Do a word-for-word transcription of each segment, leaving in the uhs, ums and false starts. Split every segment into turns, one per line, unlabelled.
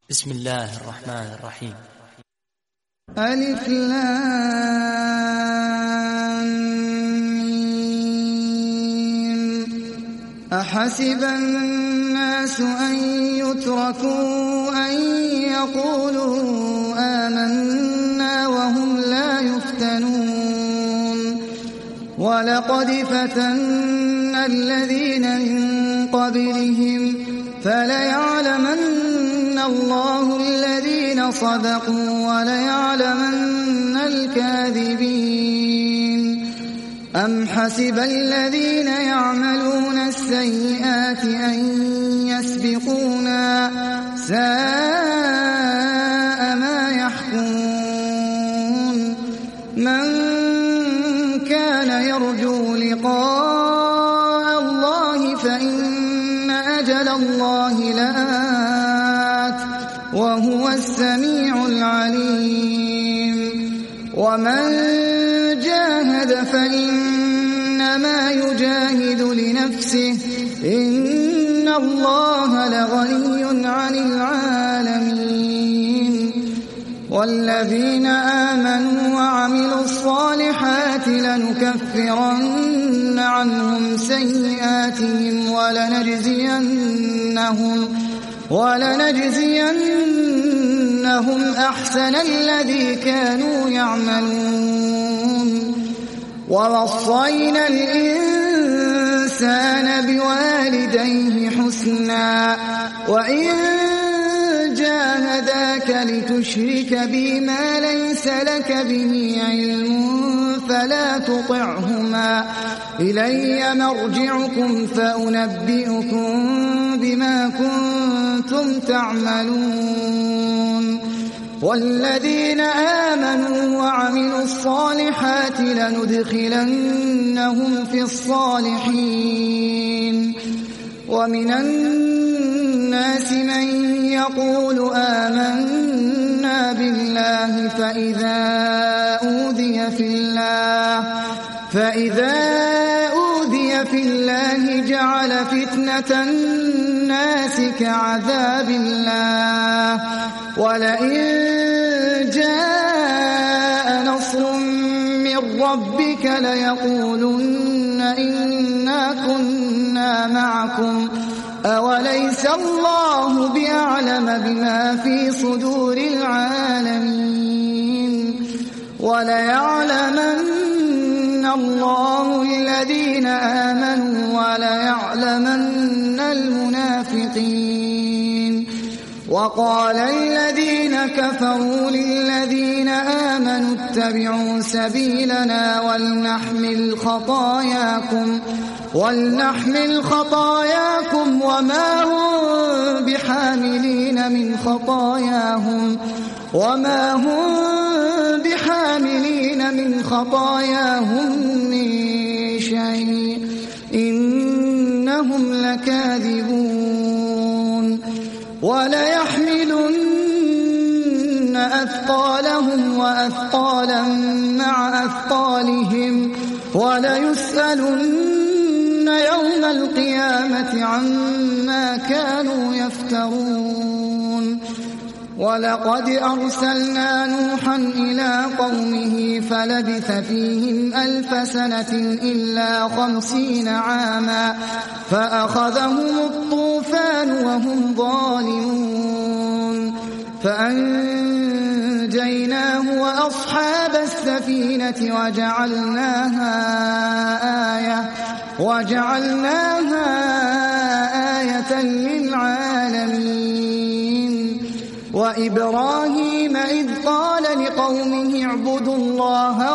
بسم الله الرحمن الرحيم.
ألف لام ميم. أحسب الناس أن يتركوا أن يقولوا آمنا وهم لا يفتنون ولقد فتنا الذين من قبلهم فليعلمن الله الذين صدقوا وليعلمن الكاذبين. أم حسب الذين يعملون السيئات أن يسبقونا ساء ما يحكمون. من كان يرجو لقاء الله فإن أجل الله لآت وهو السميع العليم. ومن جاهد فإنما يجاهد لنفسه إن الله لغني عن العالمين. والذين آمنوا وعملوا الصالحات لنكفرن عنهم سيئاتهم ولنجزينهم ولنجزينهم أحسن الذي كانوا يعملون. ووصينا الإنسان بوالديه حسنا وإن جاهداك لتشرك بي ما ليس لك به علم فلا تطعهما إلي مرجعكم فأنبئكم بما كنتم تعملون. والذين آمنوا وعملوا الصالحات لندخلنهم في الصالحين. ومن الناس من يقول آمنا بالله فإذا أوذي في الله فإذا أوذي في الله جعل فتنة الناس كعذاب الله ولئن جاء نصر من ربك ليقولن إنا كنا معكم أوليس الله بأعلم بما في صدور العالمين. وليعلمن الله الذين آمنوا وليعلمن المنافقين. وقال الذين كفروا للذين آمنوا اتبعوا سبيلنا ولنحمل خطاياكم ولنحمل خطاياكم وما هم بحاملين من خطاياهم وما هم بحاملين من خطاياهم من شيء إنهم لكاذبون. وليحملن أثقالهم وأثقالا مع أثقالهم وليسألن يوم القيامة عما كانوا يفترون. ولقد أرسلنا نوحا إلى قومه فلبث فيهم ألف سنة إلا خمسين عاما فأخذهم الطوفان وهم ظالمون فأنجيناه وأصحاب السفينة وجعلناها آية وجعلناها آية للعالمين. وإبراهيم إذ قال لقومه اعبدوا الله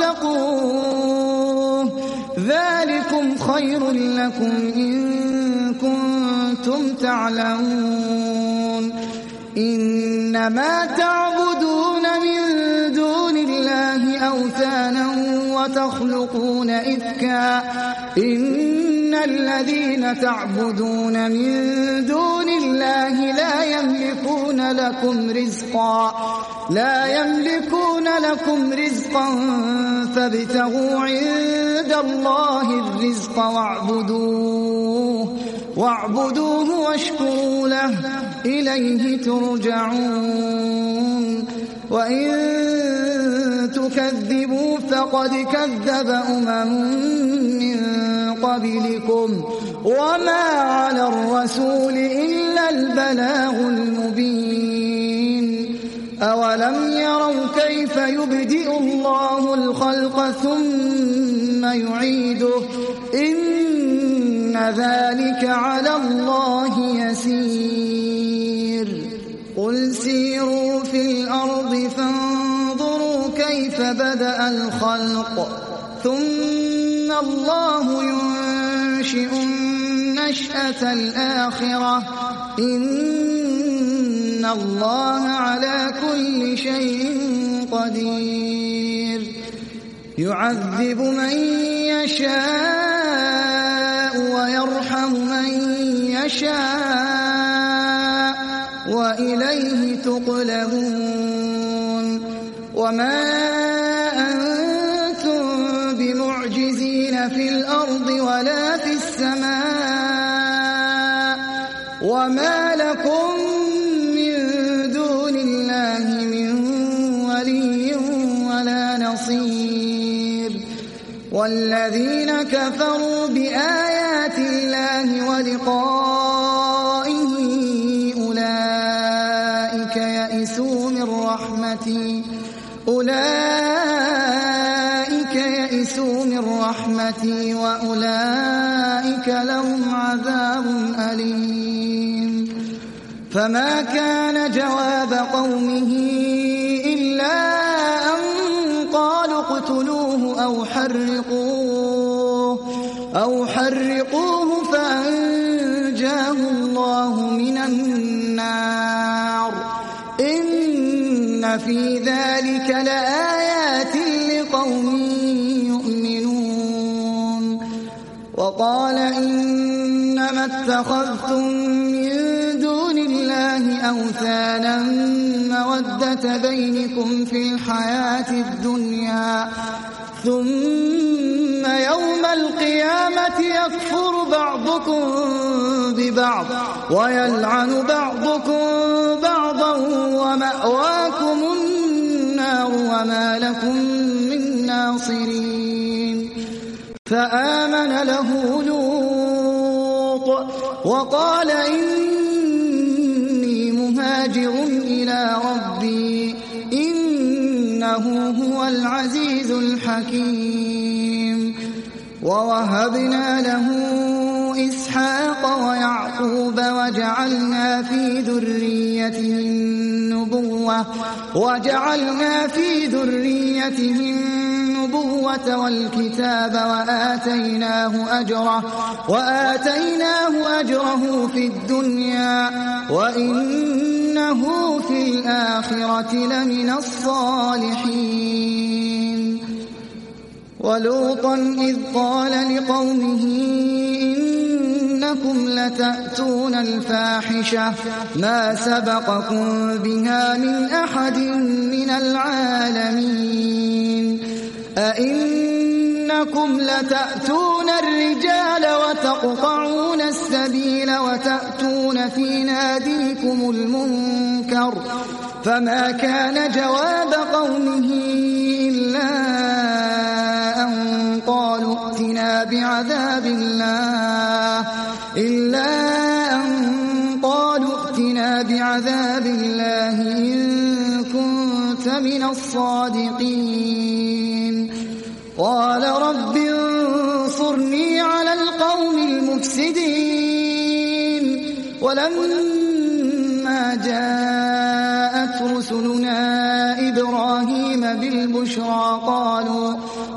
واتقوه ذلكم خير لكم إن كنتم تعلمون. إنما تعبدون من دون الله أوثانا وتخلقون إفكا إن الذين تعبدون من دون الله لا يملكون لكم رزقا لا يملكون لكم رزقا فابتغوا عند الله الرزق واعبدوه واعبدوه واشكروا له إليه ترجعون وإن تكذبوا فقد كذب أمم من قبلكم وما على الرسول إلا البلاغ المبين أولم يروا كيف يبدئ الله الخلق ثم يعيده إن ذلك على الله يسير قل سيروا في الأرض فانظروا كيف بدأ الخلق ثم الله ينشئ النشأة الآخرة إن الله على كل شيء قدير يعذب من يشاء ويرحم من يشاء وإليه تقلبون وما أنتم بمعجزين في الأرض ولا في السماء وما لكم من دون الله من ولي ولا نصير والذين كفروا بآيات الله ولقائه أولئك يئسوا من رحمتي أولئك يئسوا من رحمتي وأولئك لهم عذاب أليم فما كان جواب قومه إلا أن قالوا اقتلوه أو حرقوه أو حرقوه فأنجاه الله من النار إن في ذلك لآيات لقوم يؤمنون وقال إنما اتخذتم من دون الله أوثانا مودة بينكم في الحياة الدنيا ثم يوم القيامة يكفر بعضكم ببعض ويلعن بعضكم بعضا ومأواكم النار وما لكم من ناصرين فآمن له لوط وقال إني مهاجر إلى ربي إنه هو العزيز الحكيم ووهبنا له إسحاق ويعقوب وجعلنا في ذريته النبوة وجعلنا في ذريته النبوة والكتاب وآتيناه أجره وآتيناه أجره في الدنيا وإنه في الآخرة لمن الصالحين ولوطا إذ قال لقومه إنكم لتأتون الفاحشة ما سبقكم بها من أحد من العالمين أئنكم لتأتون الرجال وتقطعون السبيل وتأتون في ناديكم المنكر فما كان جواب قومه إلا أن قالوا ائتنا بعذاب الله إلا أن قالوا ائتنا بعذاب الله إن كنت من الصادقين قال رب انصرني على القوم المفسدين ولما جاءت رسلنا إبراهيم بالبشرى قالوا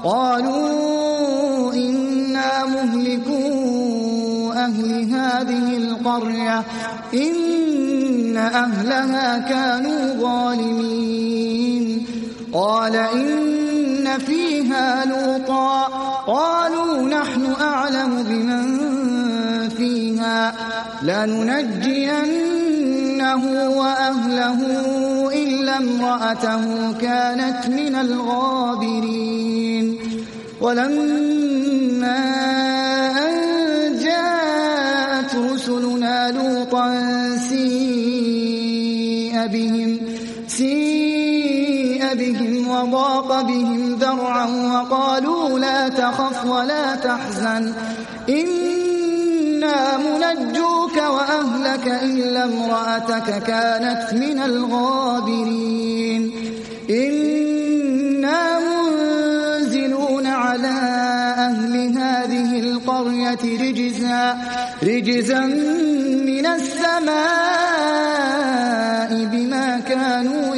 قالوا إنا مهلكو أهل هذه القرية إن أهلها كانوا ظالمين قال إن فيها لوطا قالوا نحن أعلم بمن فيها لننجينه وأهله إلا امرأته كانت من الغابرين ولما أن جاءت بهم سيء بهم وضاق بهم ذرعا وقالوا لا تخف ولا تحزن إنا منجوك وأهلك إلا امرأتك كانت من الغابرين إنا منزلون على أهل هذه القرية رجزا, رجزا من السماء بما كانوا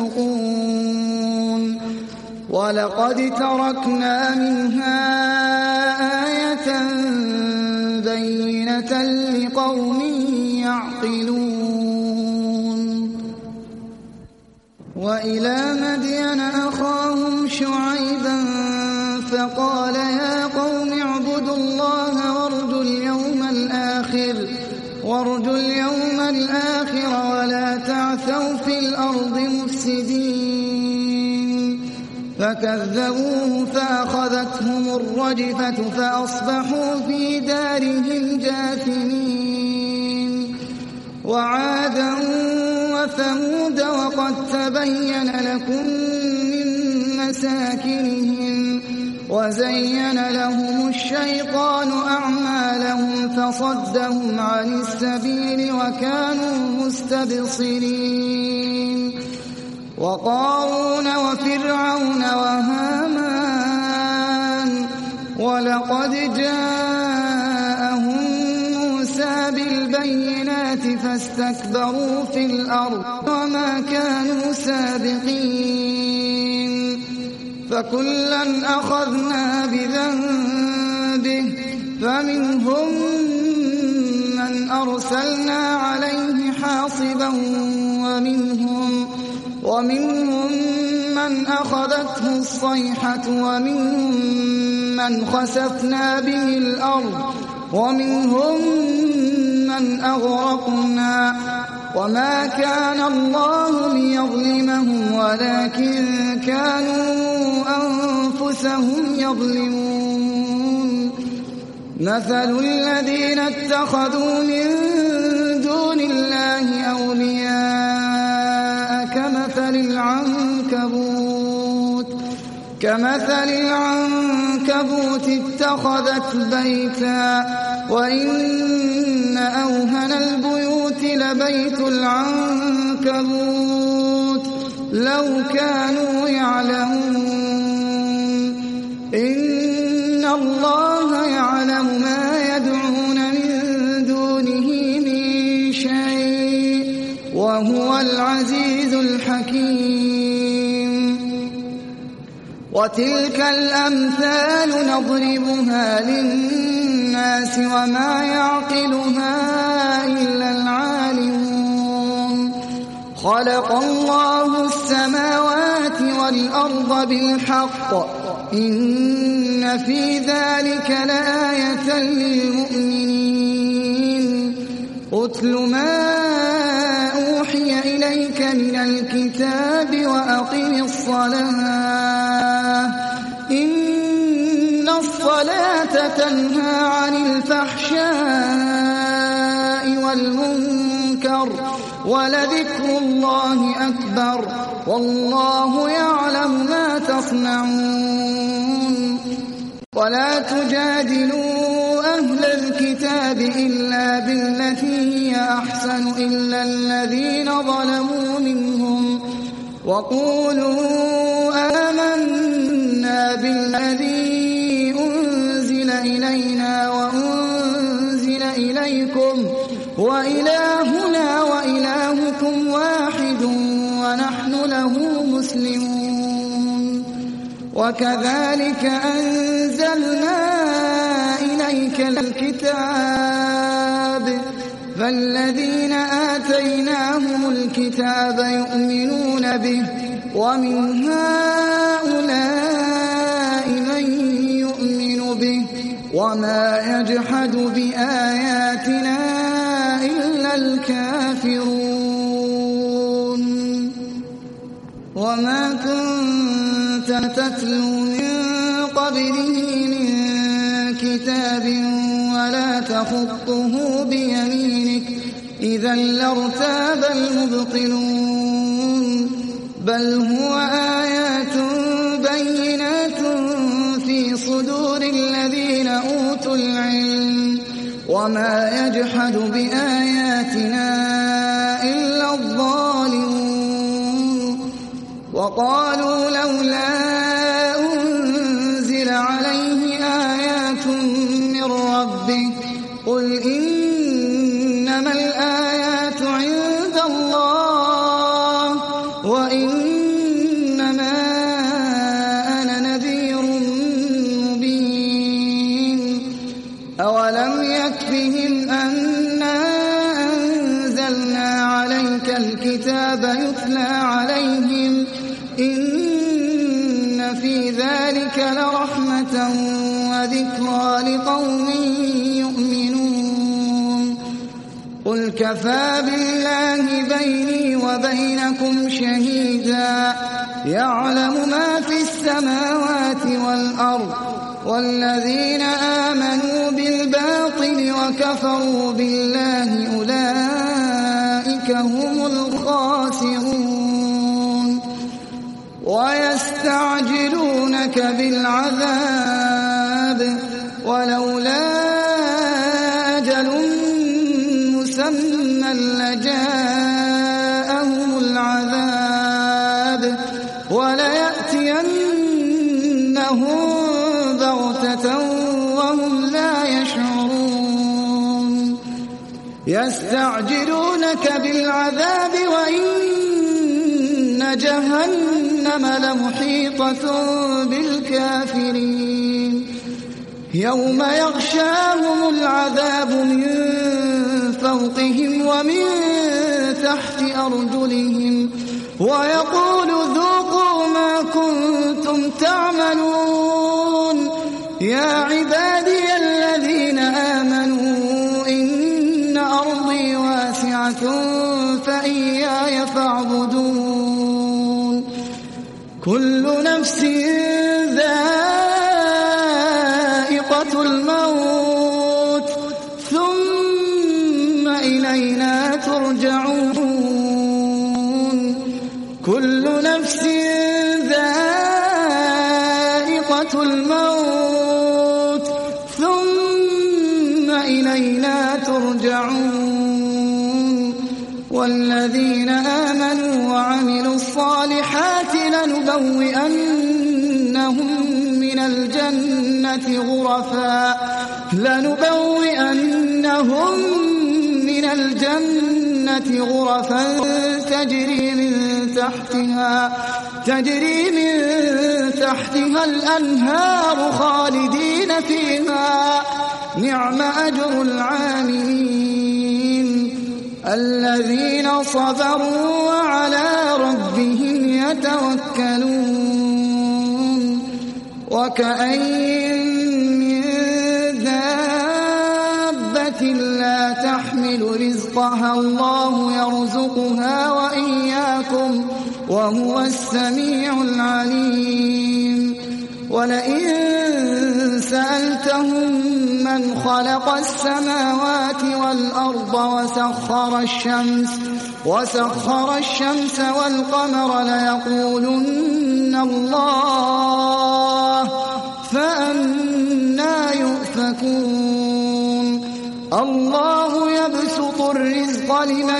يفسقون ولقد تركنا منها آية بينة لقوم يعقلون وإلى مدين أخاهم شعيبا فقال يا قوم اعبدوا الله وارجوا اليوم الآخر وارجوا اليوم الآخر ولا تعثوا في الأرض مفسدين فكذبوه فأخذتهم الرجفة فأصبحوا في دارهم جاثمين وعادا وثمود وقد تبين لكم من مساكنهم وزين لهم الشيطان أعمالهم فصدهم عن السبيل وكانوا مستبصرين وقارون وفرعون وهامان ولقد جاءهم موسى بالبينات فاستكبروا في الأرض وما كانوا سابقين فكلا أخذنا بذنبه فمنهم من أرسلنا عليه حاصبا ومنهم, ومنهم من أخذته الصيحة ومنهم من خسفنا به الأرض ومنهم من أغرقنا وما كان الله ليظلمهم ولكن كانوا أنفسهم يظلمون مثل الذين اتخذوا من دون الله أولياء كمثل العنكبوت كمثل العنكبوت اتخذت بيتا وإن أوهن البيوت لبيت العنكبوت لو كانوا يعلمون إن الله يعلم ما يدعون من دونه من شيء وهو العزيز الحكيم وتلك الأمثال نضربها للناس وما يعقلها إلا العالمون خلق الله السماوات والأرض بالحق إن في ذلك لآية للمؤمنين أتل ما أوحي إليك من الكتاب وأقم الصلاة إن الصلاة تنهى عن الفحشاء والمنكر ولذكر الله أكبر والله يعلم ما تصنعون ولا تجادلوا أهل الكتاب إلا بالتي هي أحسن إلا الذين ظلموا منهم وقولوا آمنا بالذي أنزل إلينا وأنزل إليكم وإلهنا وإلهكم واحد ونحن له مسلمون وكذلك أنزلنا إليك الكتاب فالذين آتيناهم الكتاب يؤمنون به ومن هؤلاء من يؤمن به وما يجحد بآياتنا إلا الكافرون وما كنت تتلو من قبله من كتاب ولا تخطه بيمينك إذا لارتاب المبطلون بل هو آيات بينات في صدور الذين أوتوا العلم وما يجحد بآياتنا إلا الظالمون وقالوا لولا أنزل عليه آيات من ربه قل إنما الآيات عند الله وإنما أنا نذير مبين أولم يكفهم أنا أنزلنا عليك الكتاب يتلى عليهم إن في ذلك لرحمة وذكرى لقوم يؤمنون قل كفى بالله بيني وبينكم شهيدا يعلم ما في السماوات والأرض والذين آمنوا بالباطل وكفروا بالله أولئك هم الخاسرون ويستعجلونك بالعذاب ولولا أجل مسمى لجاءهم العذاب وليأتينهم بغتة وهم لا يشعرون يستعجلونك بالعذاب وإن جهنم لمحيطة بالكافرين يوم يغشاهم العذاب من فوقهم ومن تحت أرجلهم ويقول ذوقوا ما كنتم تعملون يا عبادي الذين آمنوا إن أرضي واسعة فإياي فاعبدون كل نفس ذائقة الموت ثم إلينا ترجعون كل نفس ذائقة الموت ثم إلينا ترجعون والذين آمنوا وعملوا الصالحات لنبوئنهم من الجنة غرفا لنبوئنهم من الجنة غرفا تجري من تحتها تجري من تحتها الأنهار خالدين فيها نعم أجر العاملين الذين صبروا وعلى ربهم يتوكلون وكأين من دابة لا تحمل رزقها الله يرزقها وإياكم وهو السميع العليم ولئن سألتهم من خلق السماوات والأرض وسخر الشمس وسخر الشمس والقمر ليقولن الله فأنى يؤفكون الله يبسط الرزق لمن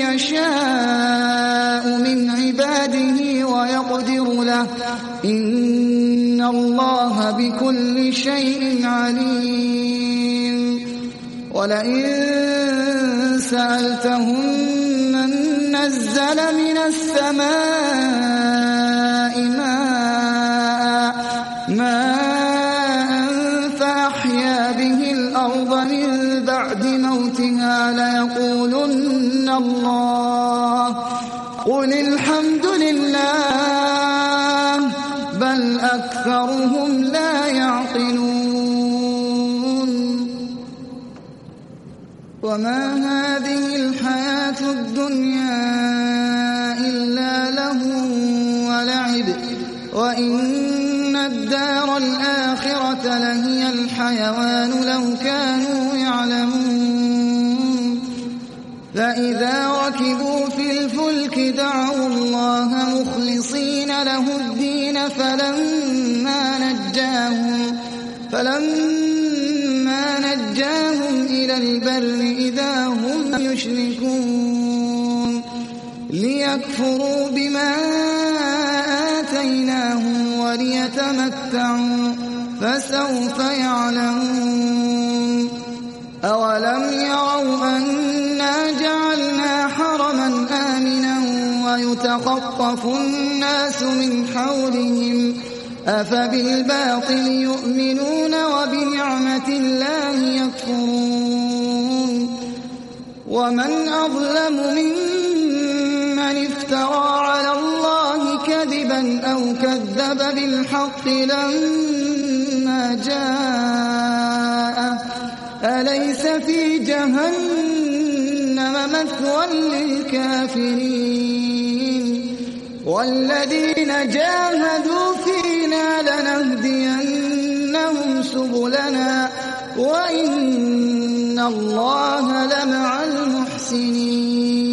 يشاء من عباده ويقدر له إن الله بكل شيء عليم ولئن سألتهم من نزل من السماء ماء ماء فأحيا به الأرض من بعد موتها ليقولن الله قل الحمد لله بل أكثرهم لا يعقلون وما هذه الحياة الدنيا إلا لهو ولعب وإن الدار الآخرة لهي الحيوان لو كانوا يعلمون فإذا ركبوا في الفلك دعوا الله مخلصين له الدين فلما نجاهم فلما نجاهم إلى البر إذا هم يشركون ليكفروا بما آتيناهم وليتمتعوا فسوف يعلمون أولم يروا أنا جعلنا حرما آمنا ويتخطف الناس من حولهم أفبالباطل يؤمنون وبنعمة الله يكفرون ومن أظلم ممن افترى على الله كذبا أو كذب بالحق لما جاءه أليس في جهنم مثوى للكافرين والذين جاهدوا فينا لنهدينهم سبلنا وإن الله لمع المحسنين